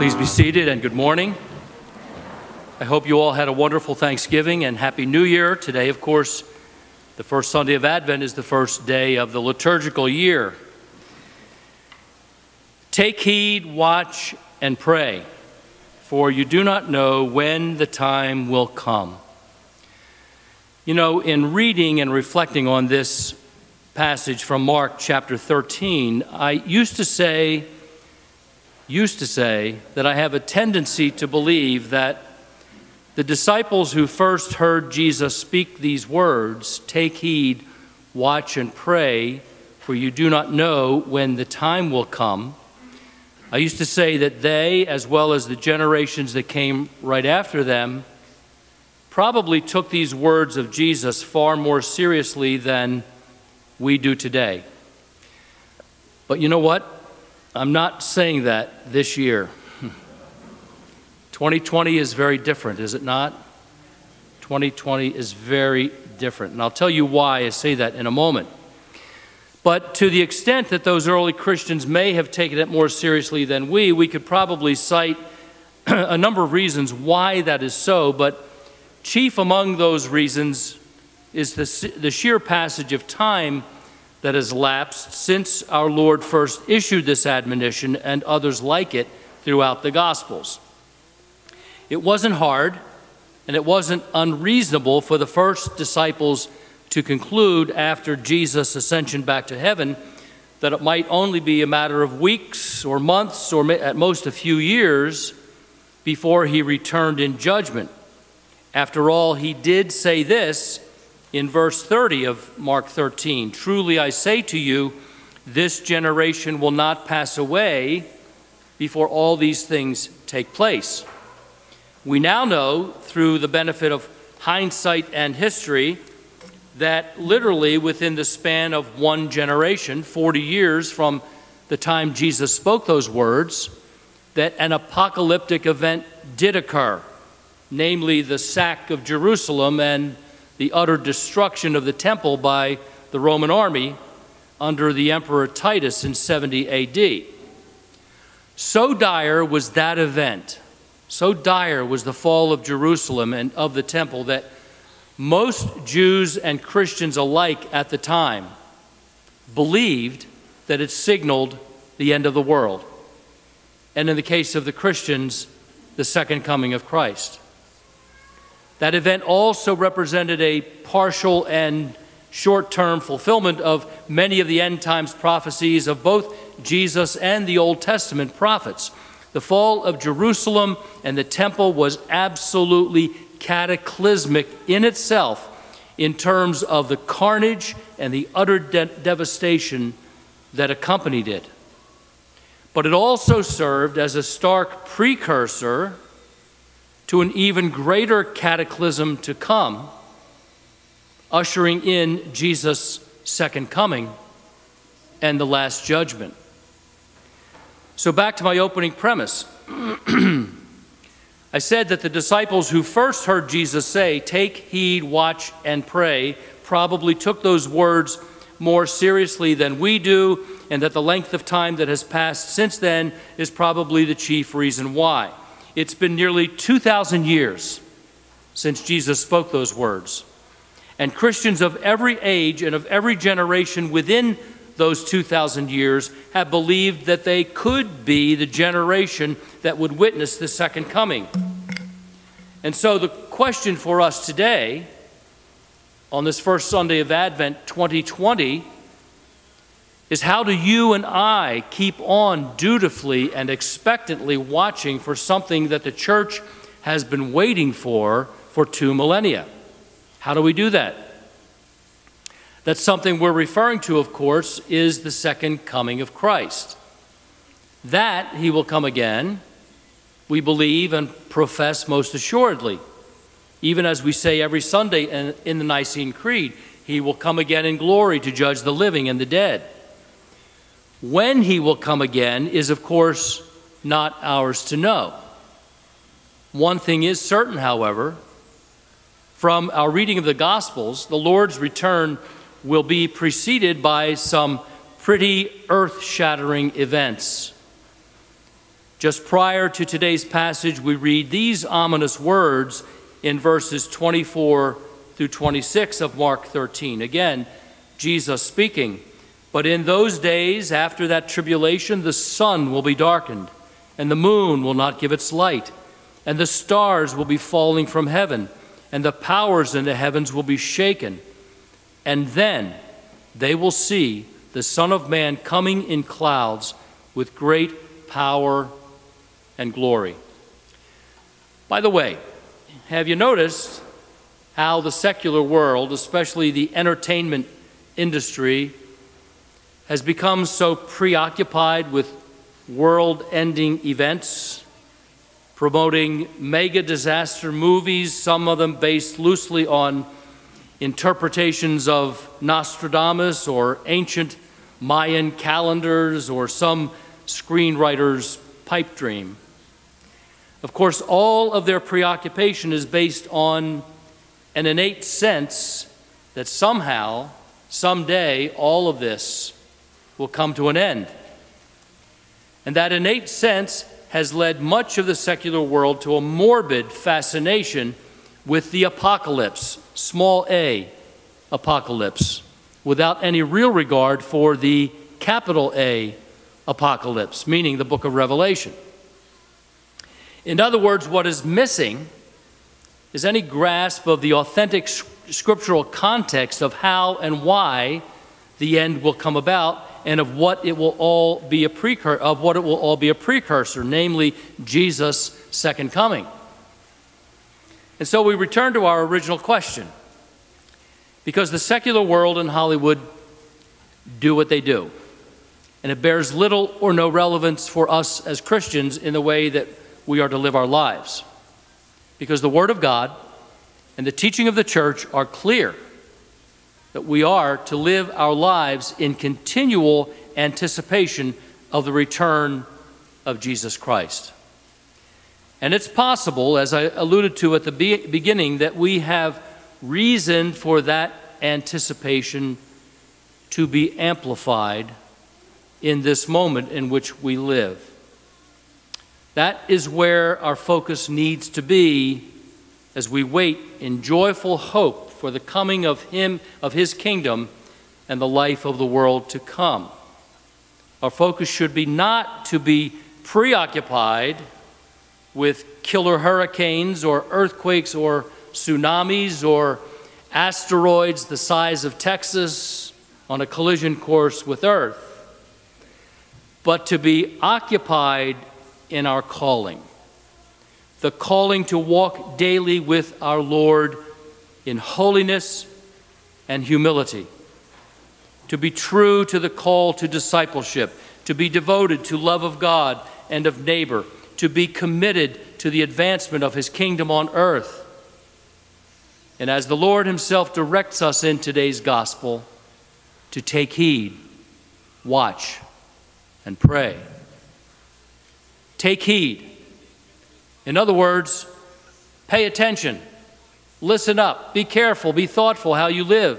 Please be seated and good morning. I hope you all had a wonderful Thanksgiving and Happy New Year. Today, of course, the first Sunday of Advent is the first day of the liturgical year. Take heed, watch, and pray, for you do not know when the time will come. You know, in reading and reflecting on this passage from Mark chapter 13, I used to say that I have a tendency to believe that the disciples who first heard Jesus speak these words, take heed, watch, and pray, for you do not know when the time will come. I used to say that they, as well as the generations that came right after them, probably took these words of Jesus far more seriously than we do today. But you know what? I'm not saying that this year. 2020 is very different, is it not? 2020 is very different, and I'll tell you why I say that in a moment. But to the extent that those early Christians may have taken it more seriously than we could probably cite a number of reasons why that is so, but chief among those reasons is the sheer passage of time that has lapsed since our Lord first issued this admonition and others like it throughout the Gospels. It wasn't hard and it wasn't unreasonable for the first disciples to conclude after Jesus' ascension back to heaven that it might only be a matter of weeks or months or at most a few years before he returned in judgment. After all, he did say this in verse 30 of Mark 13, "Truly I say to you, this generation will not pass away before all these things take place." We now know, through the benefit of hindsight and history, that literally within the span of one generation, 40 years from the time Jesus spoke those words, that an apocalyptic event did occur, namely the sack of Jerusalem and the utter destruction of the temple by the Roman army under the Emperor Titus in 70 AD. So dire was that event, so dire was the fall of Jerusalem and of the temple, that most Jews and Christians alike at the time believed that it signaled the end of the world, and in the case of the Christians, the second coming of Christ. That event also represented a partial and short-term fulfillment of many of the end times prophecies of both Jesus and the Old Testament prophets. The fall of Jerusalem and the temple was absolutely cataclysmic in itself in terms of the carnage and the utter devastation that accompanied it. But it also served as a stark precursor to an even greater cataclysm to come, ushering in Jesus' second coming and the last judgment. So back to my opening premise. I said that the disciples who first heard Jesus say, "Take heed, watch, and pray," probably took those words more seriously than we do, and that the length of time that has passed since then is probably the chief reason why. It's been nearly 2,000 years since Jesus spoke those words. And Christians of every age and of every generation within those 2,000 years have believed that they could be the generation that would witness the second coming. And so the question for us today, on this first Sunday of Advent 2020, is how do you and I keep on dutifully and expectantly watching for something that the church has been waiting for 2 millennia? How do we do that? That something we're referring to, of course, is the second coming of Christ. That he will come again, we believe and profess most assuredly. Even as we say every Sunday in the Nicene Creed, he will come again in glory to judge the living and the dead. When he will come again is, of course, not ours to know. One thing is certain, however, from our reading of the Gospels, the Lord's return will be preceded by some pretty earth-shattering events. Just prior to today's passage, we read these ominous words in verses 24 through 26 of Mark 13. Again, Jesus speaking. But in those days, after that tribulation, the sun will be darkened, and the moon will not give its light, and the stars will be falling from heaven, and the powers in the heavens will be shaken. And then they will see the Son of Man coming in clouds with great power and glory. By the way, have you noticed how the secular world, especially the entertainment industry, has become so preoccupied with world-ending events, promoting mega disaster movies, some of them based loosely on interpretations of Nostradamus or ancient Mayan calendars or some screenwriter's pipe dream. Of course, all of their preoccupation is based on an innate sense that somehow, someday, all of this will come to an end. And that innate sense has led much of the secular world to a morbid fascination with the apocalypse, small a, apocalypse, without any real regard for the capital A, apocalypse, meaning the book of Revelation. In other words, what is missing is any grasp of the authentic scriptural context of how and why the end will come about, and of what it will all be a precursor, namely Jesus' second coming. And so we return to our original question, because the secular world and Hollywood do what they do, and it bears little or no relevance for us as Christians in the way that we are to live our lives, because the Word of God and the teaching of the church are clear that we are to live our lives in continual anticipation of the return of Jesus Christ. And it's possible, as I alluded to at the beginning, that we have reason for that anticipation to be amplified in this moment in which we live. That is where our focus needs to be as we wait in joyful hope for the coming of His kingdom and the life of the world to come. Our focus should be not to be preoccupied with killer hurricanes or earthquakes or tsunamis or asteroids the size of Texas on a collision course with Earth, but to be occupied in our calling, the calling to walk daily with our Lord in holiness and humility, to be true to the call to discipleship, to be devoted to love of God and of neighbor, to be committed to the advancement of His kingdom on earth. And as the Lord Himself directs us in today's gospel, to take heed, watch, and pray. Take heed. In other words, pay attention. Listen up, be careful, be thoughtful how you live.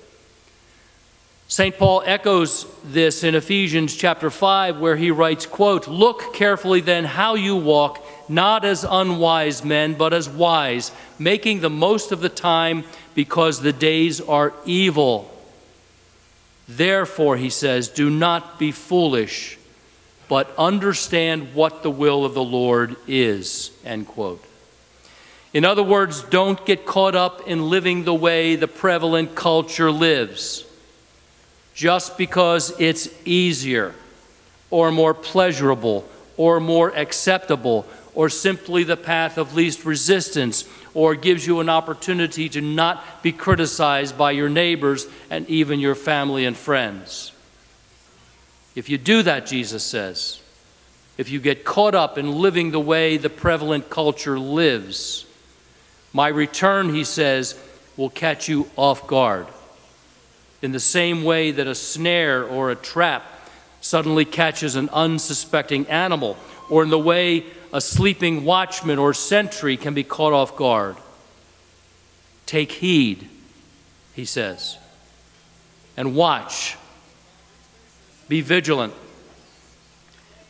St. Paul echoes this in Ephesians chapter 5, where he writes, quote, "Look carefully then how you walk, not as unwise men, but as wise, making the most of the time, because the days are evil. Therefore," he says, "do not be foolish, but understand what the will of the Lord is," end quote. In other words, don't get caught up in living the way the prevalent culture lives, just because it's easier or more pleasurable or more acceptable or simply the path of least resistance, or gives you an opportunity to not be criticized by your neighbors and even your family and friends. If you do that, Jesus says, if you get caught up in living the way the prevalent culture lives, my return, he says, will catch you off guard. In the same way that a snare or a trap suddenly catches an unsuspecting animal, or in the way a sleeping watchman or sentry can be caught off guard. Take heed, he says, and watch. Be vigilant.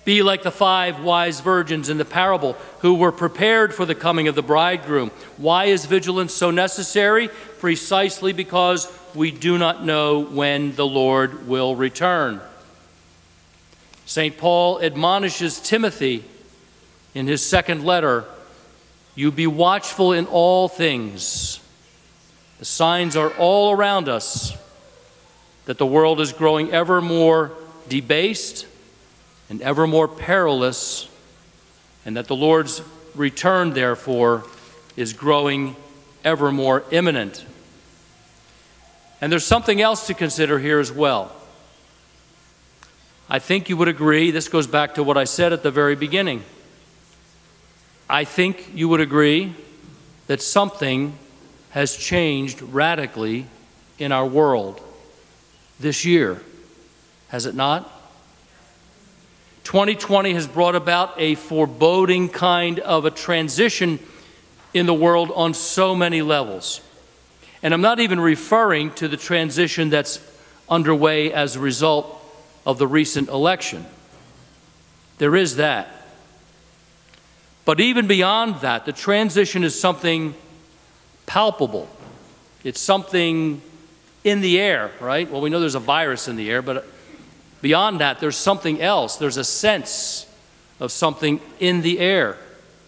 Be like the 5 wise virgins in the parable who were prepared for the coming of the bridegroom. Why is vigilance so necessary? Precisely because we do not know when the Lord will return. St. Paul admonishes Timothy in his second letter, "You be watchful in all things." The signs are all around us that the world is growing ever more debased and ever more perilous, and that the Lord's return, therefore, is growing ever more imminent. And there's something else to consider here as well. I think you would agree, this goes back to what I said at the very beginning. I think you would agree that something has changed radically in our world this year, has it not? 2020 has brought about a foreboding kind of a transition in the world on so many levels. And I'm not even referring to the transition that's underway as a result of the recent election. There is that. But even beyond that, the transition is something palpable. It's something in the air, right? Well, we know there's a virus in the air, but beyond that, there's something else. There's a sense of something in the air.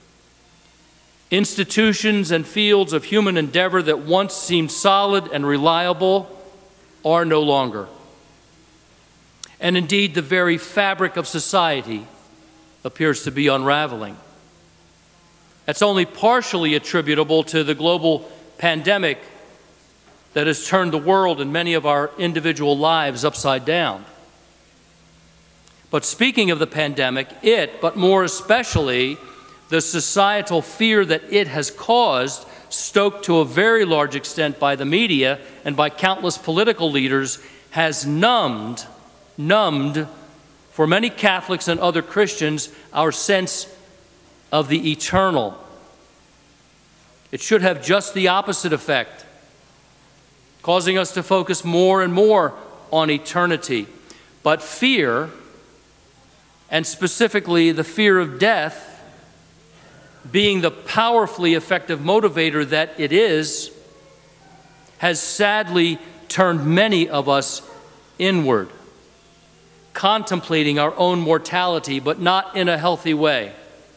Institutions and fields of human endeavor that once seemed solid and reliable are no longer. And indeed, the very fabric of society appears to be unraveling. That's only partially attributable to the global pandemic that has turned the world and many of our individual lives upside down. But speaking of the pandemic, but more especially the societal fear that it has caused, stoked to a very large extent by the media and by countless political leaders, has numbed for many Catholics and other Christians our sense of the eternal. It should have just the opposite effect, causing us to focus more and more on eternity. But fear, and specifically the fear of death, being the powerfully effective motivator that it is, has sadly turned many of us inward, contemplating our own mortality, but not in a healthy way.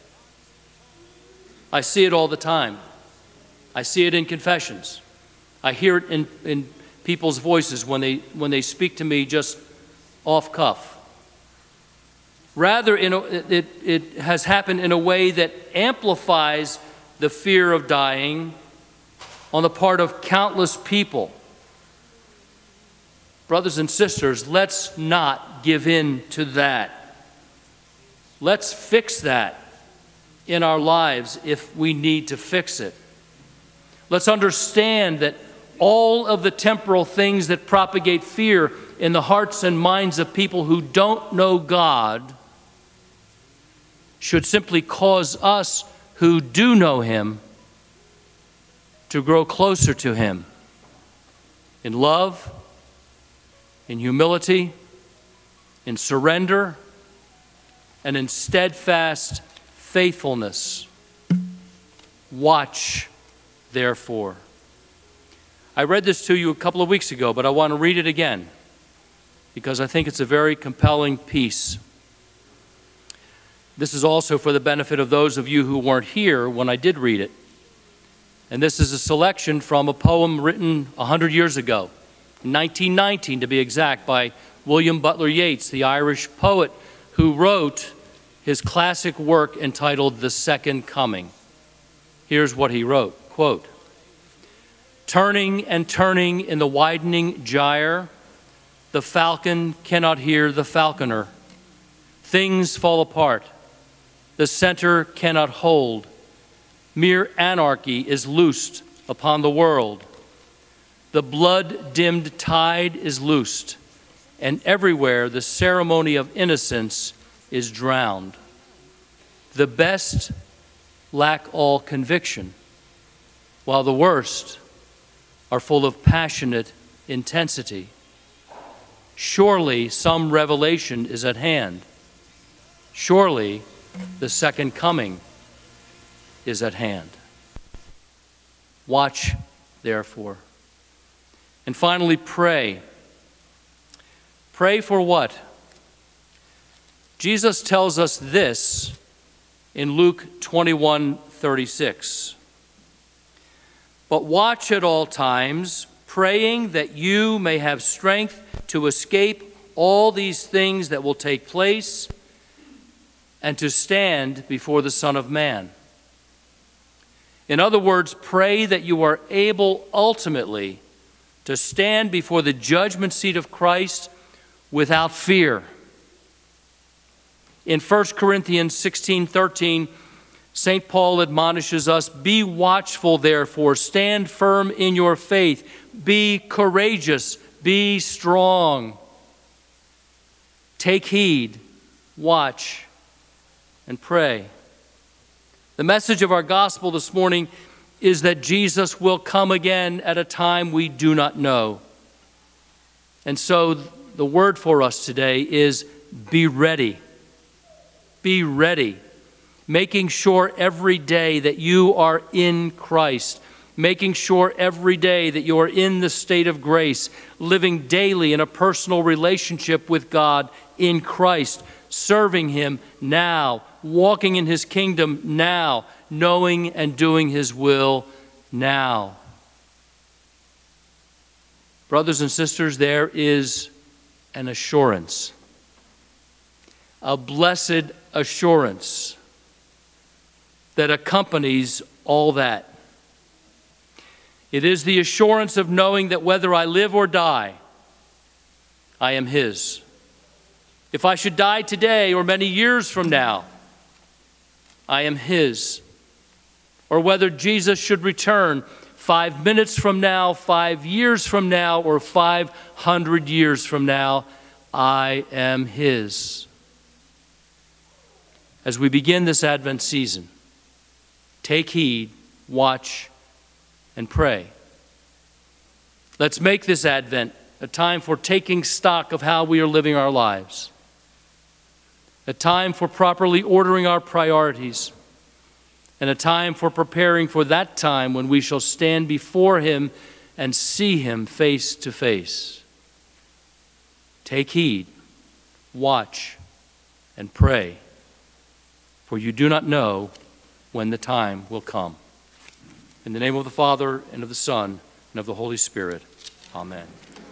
I see it all the time. I see it in confessions. I hear it in people's voices when they speak to me just off cuff. Rather, it has happened in a way that amplifies the fear of dying on the part of countless people. Brothers and sisters, let's not give in to that. Let's fix that in our lives if we need to fix it. Let's understand that all of the temporal things that propagate fear in the hearts and minds of people who don't know God should simply cause us who do know Him to grow closer to Him in love, in humility, in surrender, and in steadfast faithfulness. Watch, therefore. I read this to you a couple of weeks ago, but I want to read it again because I think it's a very compelling piece. This is also for the benefit of those of you who weren't here when I did read it. And this is a selection from a poem written 100 years ago, 1919 to be exact, by William Butler Yeats, the Irish poet who wrote his classic work entitled The Second Coming. Here's what he wrote, quote, "Turning and turning in the widening gyre, the falcon cannot hear the falconer. Things fall apart. The center cannot hold. Mere anarchy is loosed upon the world. The blood-dimmed tide is loosed, and everywhere the ceremony of innocence is drowned. The best lack all conviction, while the worst are full of passionate intensity. Surely some revelation is at hand. Surely the second coming is at hand. Watch, therefore. And finally, pray. Pray for what? Jesus tells us this in Luke 21:36. But watch at all times, praying that you may have strength to escape all these things that will take place and to stand before the Son of Man. In other words, pray that you are able ultimately to stand before the judgment seat of Christ without fear. In 1 Corinthians 16:13, St. Paul admonishes us, be watchful, therefore, stand firm in your faith, be courageous, be strong. Take heed, watch, and pray. The message of our gospel this morning is that Jesus will come again at a time we do not know. And so the word for us today is be ready. Be ready. Making sure every day that you are in Christ. Making sure every day that you are in the state of grace. Living daily in a personal relationship with God in Christ. Serving Him now. Walking in His kingdom now. Knowing and doing His will now. Brothers and sisters, there is an assurance. A blessed assurance that accompanies all that. It is the assurance of knowing that whether I live or die, I am His. If I should die today or many years from now, I am His. Or whether Jesus should return 5 minutes from now, 5 years from now, or 500 years from now, I am His. As we begin this Advent season, take heed, watch, and pray. Let's make this Advent a time for taking stock of how we are living our lives, a time for properly ordering our priorities, and a time for preparing for that time when we shall stand before Him and see Him face to face. Take heed, watch, and pray, for you do not know when the time will come. In the name of the Father, and of the Son, and of the Holy Spirit. Amen.